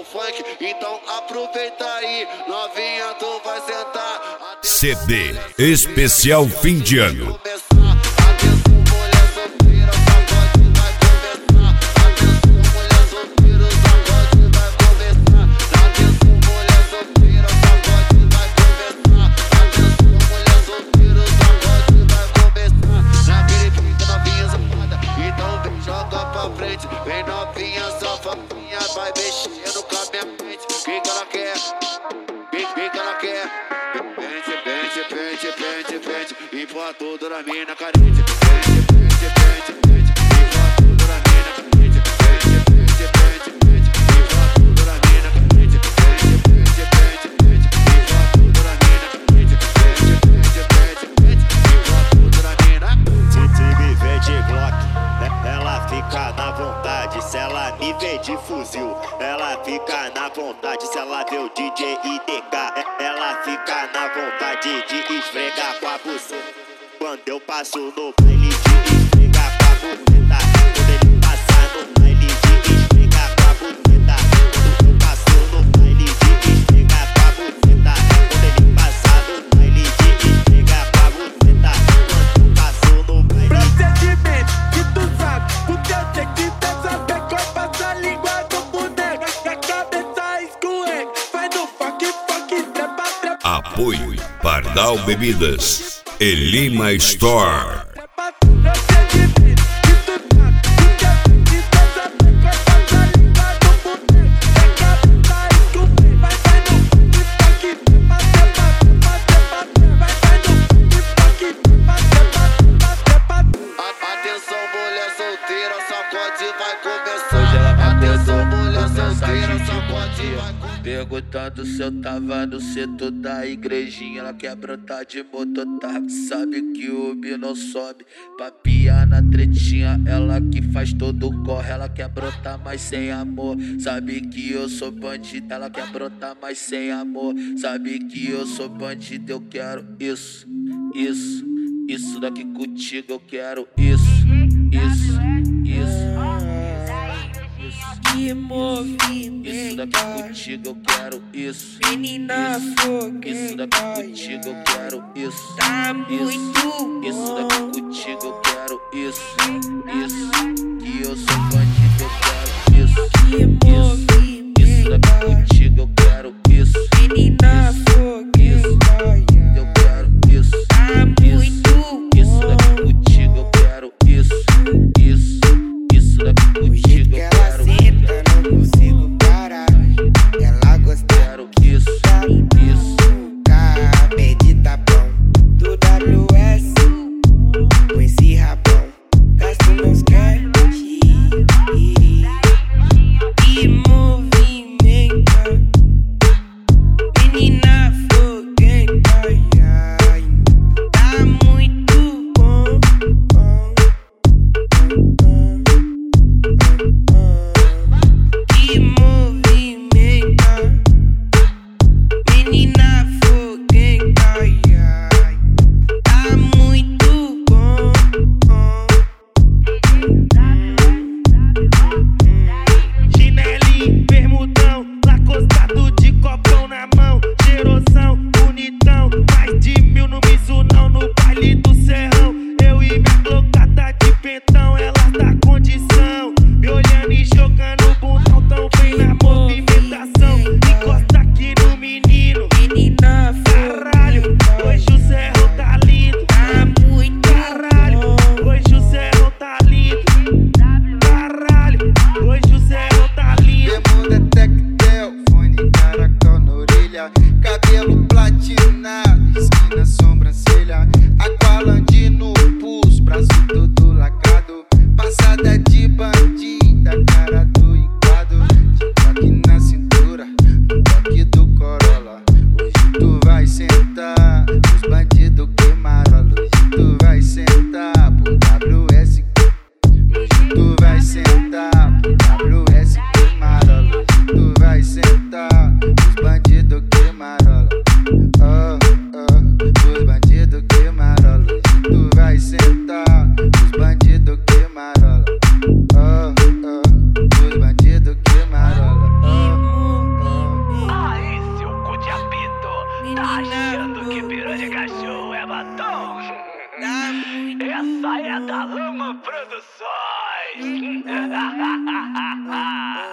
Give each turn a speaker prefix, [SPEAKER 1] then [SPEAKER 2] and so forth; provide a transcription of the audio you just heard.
[SPEAKER 1] o funk, então aproveita aí, novinha tu vai sentar.
[SPEAKER 2] CD especial fim de ano.
[SPEAKER 1] Vem novinha, safadinha, vai mexendo com a minha mente. O que ela quer? O que ela quer? Pente, e põe tudo na mina carente. Pente, e põe tudo na mina carente. Pente, e põe tudo na mina carente. Pente, e põe tudo na mina carente. Pente, e põe tudo na mina.
[SPEAKER 3] Se me vê de Glock, ela fica na vontade. Se ela me vê de fuzil, ela fica na vontade. Se ela vê o DJ IDK, ela fica na vontade de esfregar com a buceta. Quando eu passo no baile de esfregar com a buceta. Quando ele passar no baile de esfregar com a buceta. Quando eu passo no baile de esfregar com a buceta. Quando ele passar no baile de esfregar com a buceta. Quando eu passo no baile.
[SPEAKER 4] Procedimento que tu sabe, porque eu sei que tu sabe que eu passo a língua do boneco. Que a cabeça escorrega, vai no funk, trepa.
[SPEAKER 2] Apoio Pardal Bebidas e Lima Store.
[SPEAKER 1] Atenção, mulher solteira, sacode vai começar. Atenção, mulher solteira, sacode vai começar. Perguntando se eu tava no setor da igrejinha. Ela quer brotar de mototáxi, sabe que o bi não sobe. Pra piar na tretinha, ela que faz todo o corre. Ela quer brotar, mas sem amor. Sabe que eu sou bandido. Ela quer brotar, mas sem amor. Sabe que eu sou bandido, eu quero isso. Isso daqui contigo, eu quero isso.
[SPEAKER 5] Que movimento.
[SPEAKER 1] Isso daqui contigo, eu quero isso.
[SPEAKER 5] Menina fogueta.
[SPEAKER 1] Isso daqui contigo, eu quero isso.
[SPEAKER 5] Tá muito
[SPEAKER 1] Isso
[SPEAKER 5] bom.
[SPEAKER 1] daqui contigo, eu quero isso. Que eu sou bandido, eu quero isso.
[SPEAKER 5] Que movimento.
[SPEAKER 1] Isso daqui contigo, eu quero isso.
[SPEAKER 5] Menina fogueta.
[SPEAKER 1] Eu quero isso.
[SPEAKER 5] Tá muito bom.
[SPEAKER 1] Isso daqui contigo, eu quero isso. Isso daqui contigo, eu quero isso.
[SPEAKER 6] Não consigo parar. Ela gosta
[SPEAKER 1] Quero isso.
[SPEAKER 6] da medita bom do WS.
[SPEAKER 7] Essa é da Lama Produções.